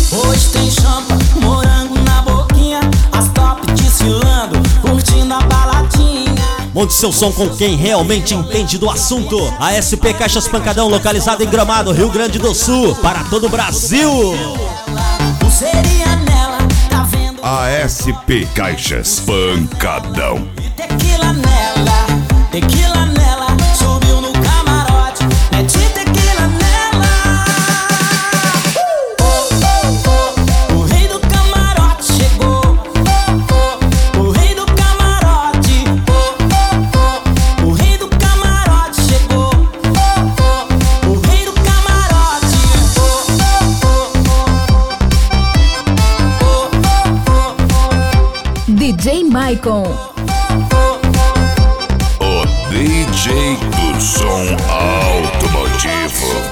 Hoje tem champa, morango na boquinha, as top desfilando, curtindo a baladinha. Monte seu som com quem realmente entende do assunto. A SP Caixas Pancadão, localizada em Gramado, Rio Grande do Sul, para todo o Brasil. Pulseirinha nela, tá vendo? A SP Caixas Pancadão. Tequila nela, tequila nela, subiu no camarote, mete tequila nela. O rei do camarote chegou. O rei do camarote. O rei do camarote chegou. O rei do camarote. DJ Maicon. O DJ do som automotivo.